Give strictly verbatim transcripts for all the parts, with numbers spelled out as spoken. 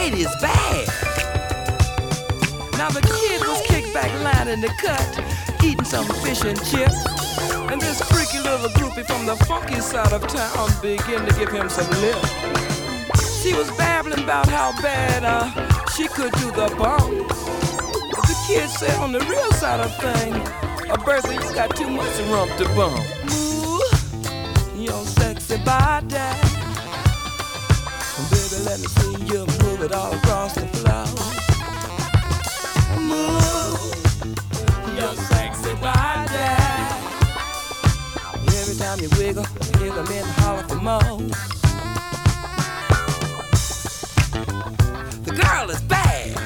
lady is bad. Now the kid was kicked back lying in the cut, eating some fish and chips. And this freaky little groupie from the funky side of town began to give him some lip. She was babbling about how bad uh, she could do the bump. But the kid said on the real side of things, uh, Bertha, you got too much rump to bump. Ooh, your sexy body. Baby, let me see you move it all across the floor. Move your sexy body. Every time you wiggle, hear the men holler for more. The girl is bad.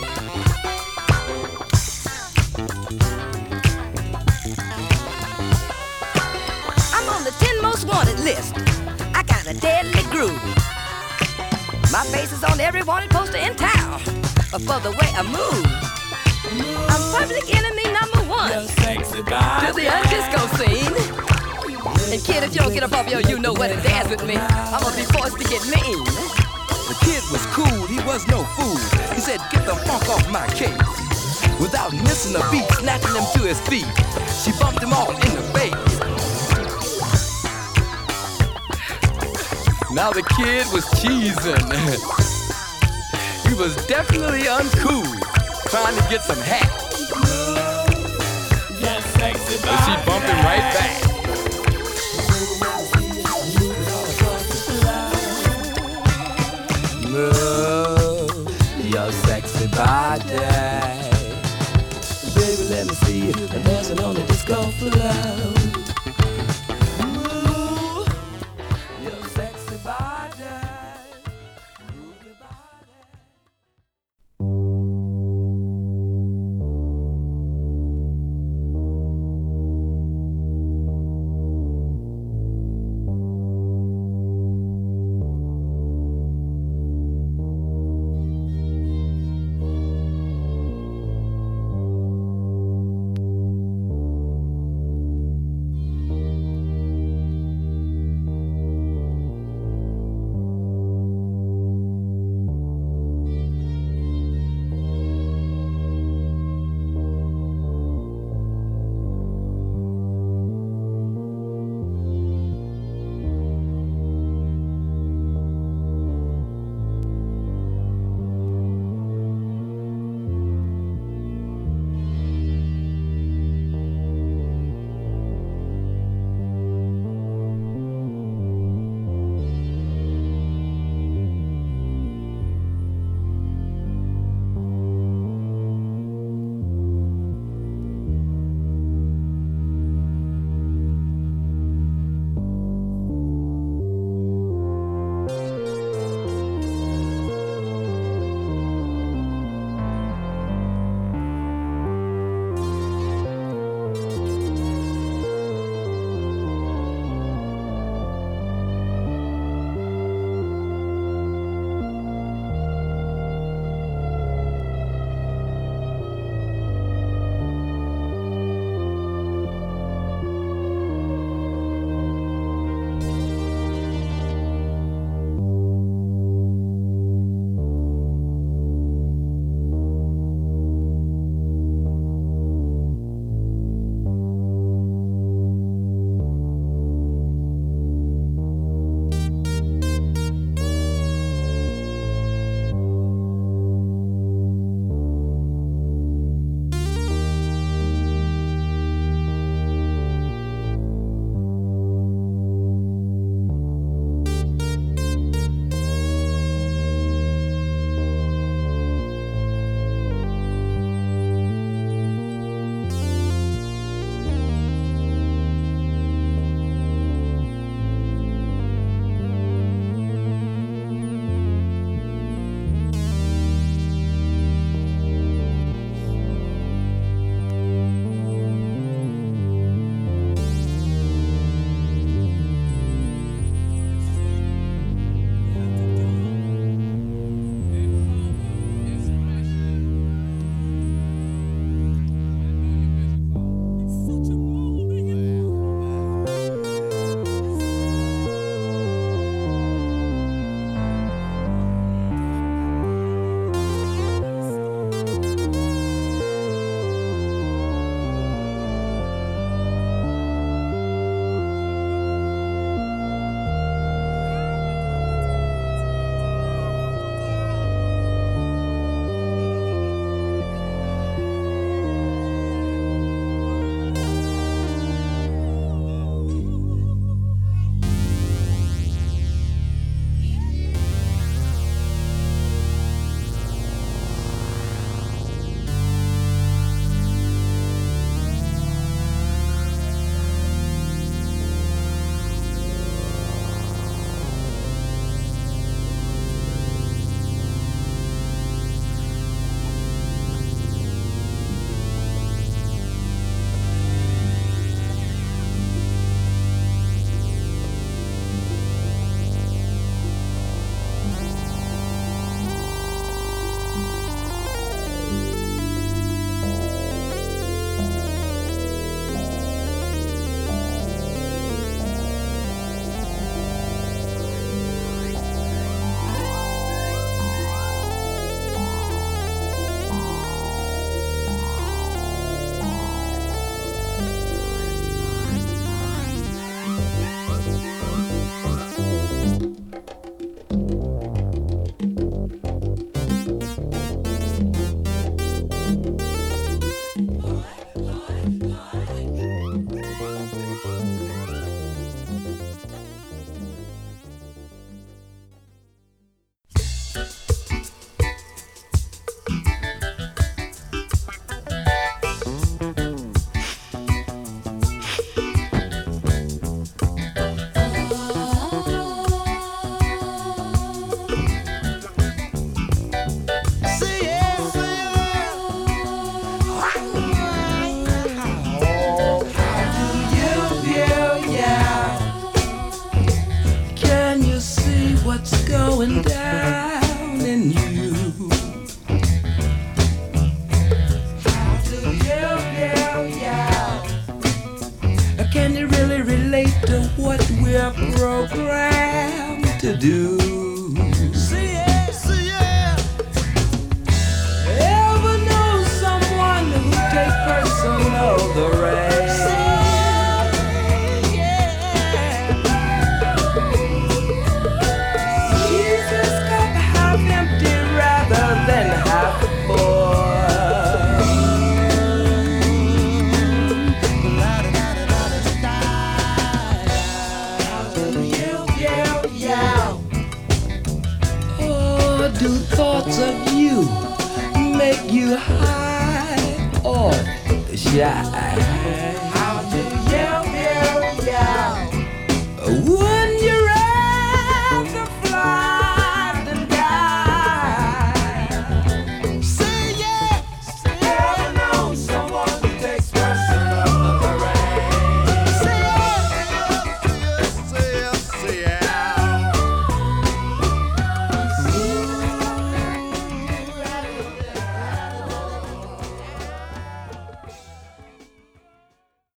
I'm on the ten most wanted list. I got a deadly groove. My face is on every wanted poster in town for the way I move. I'm public enemy number one to the undisco scene. And kid, if you don't get up off your you know where to dance with me, I'm gonna be forced to get mean. The kid was cool, he was no fool. He said, get the funk off my cake. Without missing a beat, snatching him to his feet, she bumped him all in the face. Now the kid was cheesing. He was definitely uncool, trying to get some hat. But she bumped him right back. Move your sexy body. Baby, let me see you dancing on the disco floor. what's going down in you. Yeah, yeah, yeah. Can you really relate to what we're programmed to do? See it, see it. Ever know someone who take personal the rain? Jesus cup half empty rather than half full. Do thoughts of you make you high or shy? How do you, you, you?